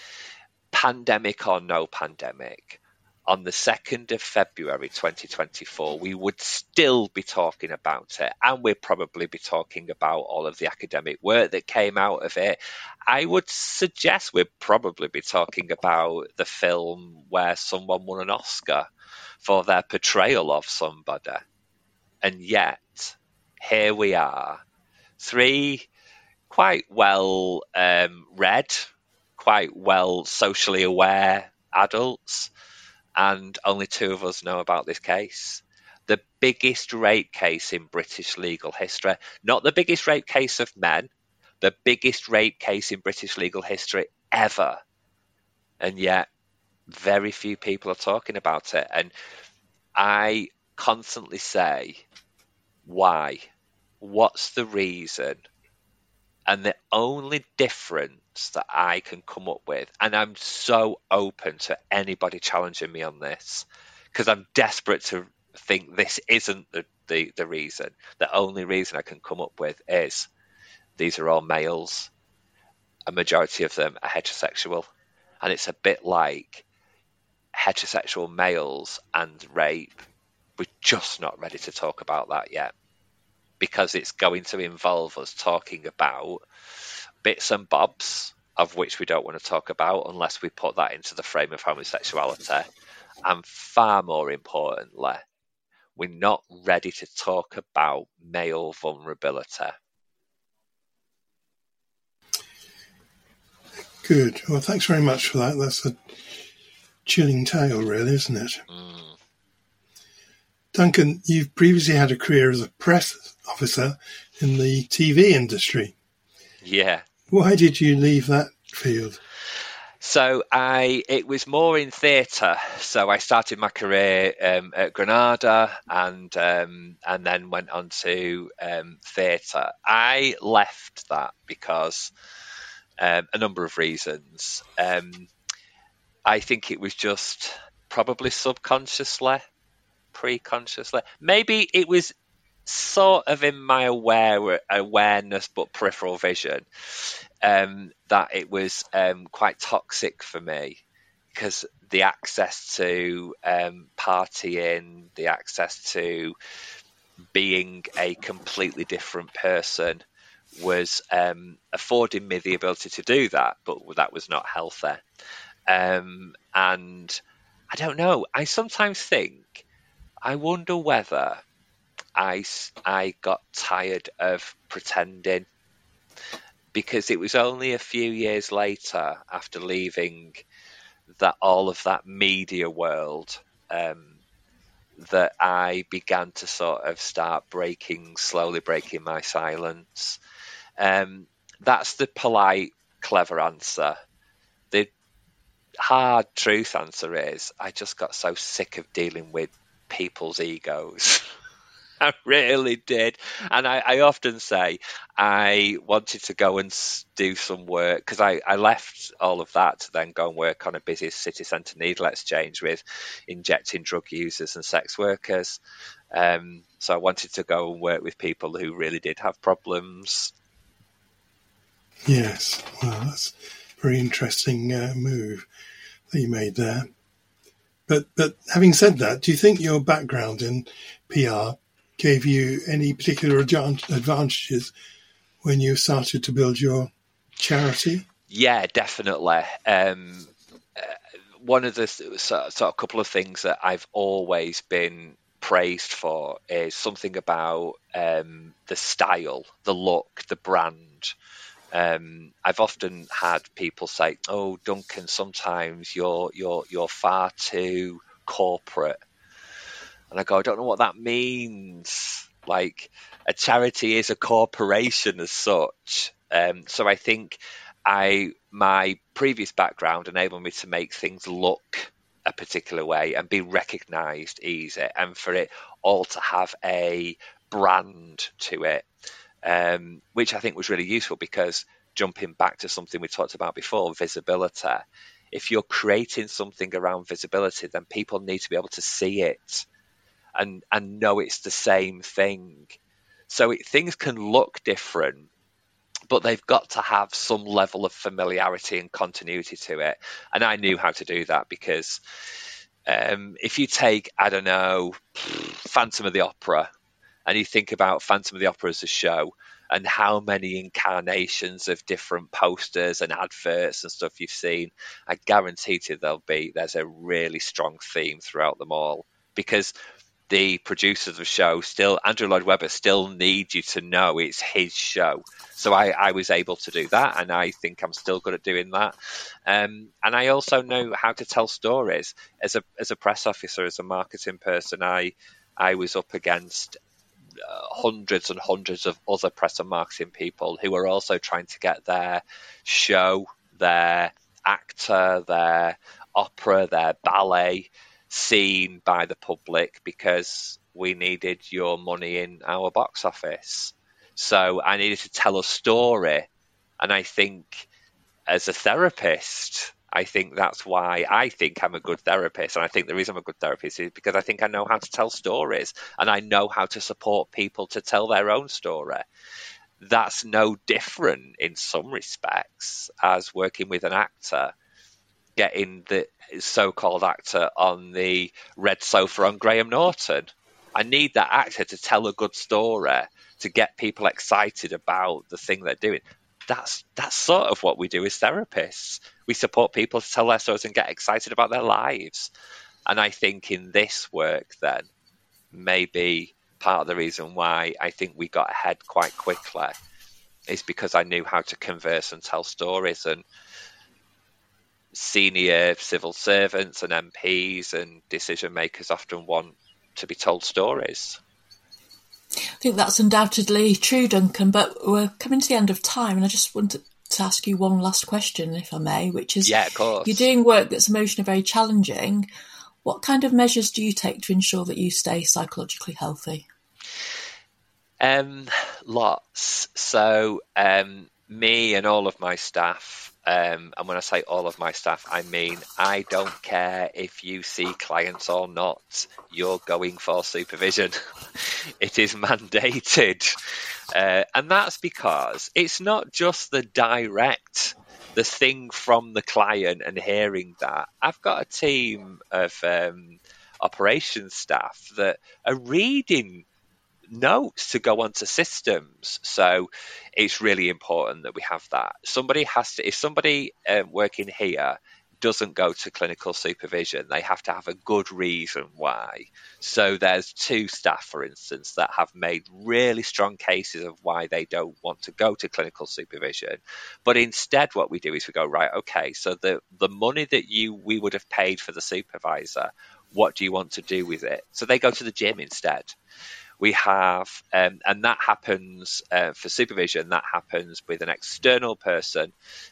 pandemic or no pandemic, on the second of February twenty twenty-four, we would still be talking about it, and we'd probably be talking about all of the academic work that came out of it. I would suggest we'd probably be talking about the film where someone won an Oscar for their portrayal of somebody. And yet, here we are, three quite well um, read, quite well socially aware adults, and only two of us know about this case. The biggest rape case in British legal history. Not the biggest rape case of men, the biggest rape case in British legal history ever. And yet very few people are talking about it. And I constantly say, why? What's the reason? And the only difference that I can come up with, and I'm so open to anybody challenging me on this, because I'm desperate to think this isn't the, the, the reason. The only reason I can come up with is these are all males. A majority of them are heterosexual. And it's a bit like heterosexual males and rape. We're just not ready to talk about that yet, because it's going to involve us talking about bits and bobs of which we don't want to talk about unless we put that into the frame of homosexuality. And far more importantly, we're not ready to talk about male vulnerability. Good. Well, thanks very much for that. That's a chilling tale, really, isn't it? Mm. Duncan, you've previously had a career as a press officer in the T V industry. Yeah. Why did you leave that field? So I, it was more in theatre. So I started my career um, at Granada, and um, and then went on to um, theatre. I left that because um, a number of reasons. Um, I think it was just probably subconsciously, pre-consciously. Maybe it was sort of in my aware awareness, but peripheral vision, um, that it was um, quite toxic for me, because the access to um, partying, the access to being a completely different person was um, affording me the ability to do that, but that was not healthy. Um, and I don't know, I sometimes think, I wonder whether I, I got tired of pretending, because it was only a few years later, after leaving that all of that media world, um, that I began to sort of start breaking, slowly breaking my silence. Um, that's the polite, clever answer. The hard truth answer is I just got so sick of dealing with people's egos. I really did. And I, I often say I wanted to go and do some work, because I, I left all of that to then go and work on a busy city centre needle exchange with injecting drug users and sex workers. Um, so I wanted to go and work with people who really did have problems. Yes, well, that's a very interesting uh, move that you made there. But but having said that, do you think your background in P R gave you any particular advantages when you started to build your charity? Yeah, definitely. Um, uh, one of the sort, sort of couple of things that I've always been praised for is something about um, the style, the look, the brand. Um, I've often had people say, "Oh, Duncan, sometimes you're you're you're far too corporate." And I go, I don't know what that means. Like, a charity is a corporation as such. Um, so I think I my previous background enabled me to make things look a particular way and be recognised easy, and for it all to have a brand to it, um, which I think was really useful, because jumping back to something we talked about before, visibility. If you're creating something around visibility, then people need to be able to see it and and know it's the same thing. So it, things can look different, but they've got to have some level of familiarity and continuity to it. And I knew how to do that, because um, if you take, I don't know, Phantom of the Opera, and you think about Phantom of the Opera as a show, and how many incarnations of different posters and adverts and stuff you've seen, I guarantee you there'll be there's a really strong theme throughout them all, because the producers of the show still, Andrew Lloyd Webber, still need you to know it's his show. So I, I was able to do that, and I think I'm still good at doing that. Um, and I also know how to tell stories. As a as a press officer, as a marketing person, I I was up against uh, hundreds and hundreds of other press and marketing people who are also trying to get their show, their actor, their opera, their ballet seen by the public, because we needed your money in our box office. So I needed to tell a story. And I think as a therapist, I think that's why I think I'm a good therapist. And I think the reason I'm a good therapist is because I think I know how to tell stories, and I know how to support people to tell their own story. That's no different in some respects as working with an actor, getting the so-called actor on the red sofa on Graham Norton. I need that actor to tell a good story, to get people excited about the thing they're doing. That's that's sort of what we do as therapists. We support people to tell their stories and get excited about their lives. And I think in this work then, maybe part of the reason why I think we got ahead quite quickly is because I knew how to converse and tell stories. And senior civil servants and M Ps and decision makers often want to be told stories. I think that's undoubtedly true, Duncan, but we're coming to the end of time, and I just wanted to ask you one last question, if I may, which is, yeah, of course. You're doing work that's emotionally very challenging. What kind of measures do you take to ensure that you stay psychologically healthy? Um, lots. So um, me and all of my staff, Um, and when I say all of my staff, I mean, I don't care if you see clients or not, you're going for supervision. It is mandated. Uh, and that's because it's not just the direct, the thing from the client and hearing that. I've got a team of um, operations staff that are reading notes to go onto systems. So it's really important that we have that. Somebody has to, if somebody um, working here doesn't go to clinical supervision, they have to have a good reason why. So there's two staff, for instance, that have made really strong cases of why they don't want to go to clinical supervision. But instead what we do is we go, right, okay, so the, the money that you we would have paid for the supervisor, what do you want to do with it? So they go to the gym instead. We have, um, and that happens uh, for supervision, that happens with an external person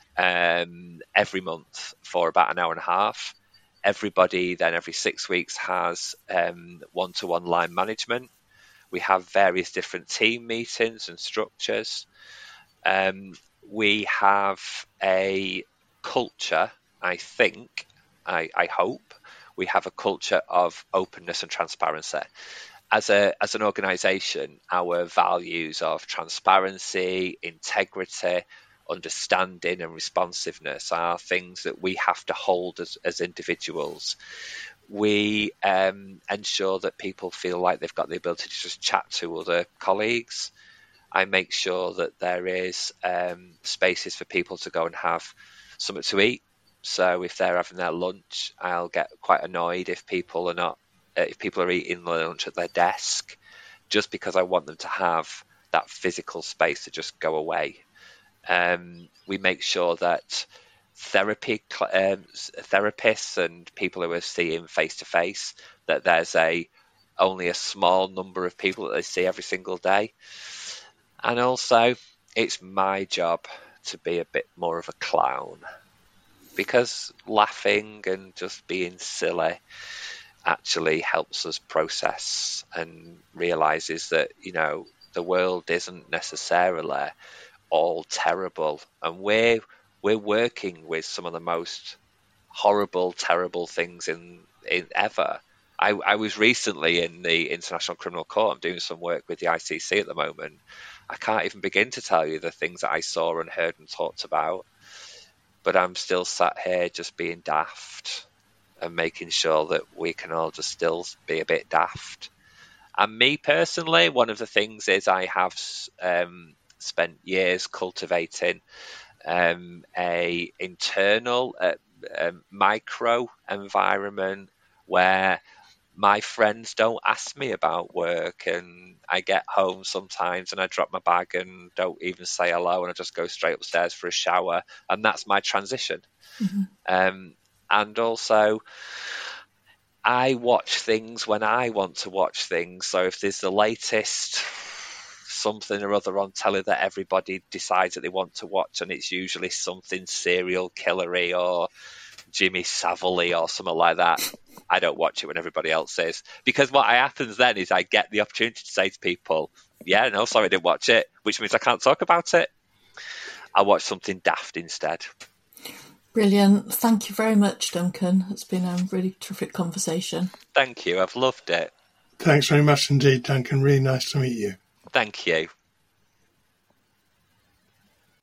um, every month for about an hour and a half. Everybody then every six weeks has um, one-to-one line management. We have various different team meetings and structures. Um, we have a culture, I think, I, I hope, we have a culture of openness and transparency. As a as an organisation, our values of transparency, integrity, understanding and responsiveness are things that we have to hold as, as individuals. We um, ensure that people feel like they've got the ability to just chat to other colleagues. I make sure that there is um, spaces for people to go and have something to eat. So if they're having their lunch, I'll get quite annoyed if people are not if people are eating lunch at their desk, just because I want them to have that physical space to just go away. Um, we make sure that therapy um, therapists and people who are seeing face to face, that there's a only a small number of people that they see every single day. And also, it's my job to be a bit more of a clown, because laughing and just being silly actually helps us process and realizes that, you know, the world isn't necessarily all terrible, and we're we're working with some of the most horrible, terrible things in, in ever. I, I was recently in the International Criminal Court. I'm doing some work with the I C C at the moment. I can't even begin to tell you the things that I saw and heard and talked about, but I'm still sat here just being daft and making sure that we can all just still be a bit daft. And me personally, one of the things is I have um, spent years cultivating um, a internal uh, um, micro environment where my friends don't ask me about work, and I get home sometimes and I drop my bag and don't even say hello, and I just go straight upstairs for a shower, and that's my transition. Mm-hmm. Um, and also, I watch things when I want to watch things. So if there's the latest something or other on telly that everybody decides that they want to watch, and it's usually something serial killery or Jimmy Savile or something like that, I don't watch it when everybody else is. Because what happens then is I get the opportunity to say to people, yeah, no, sorry, I didn't watch it, which means I can't talk about it. I watch something daft instead. Brilliant. Thank you very much, Duncan. It's been a really terrific conversation. Thank you. I've loved it. Thanks very much indeed, Duncan. Really nice to meet you. Thank you.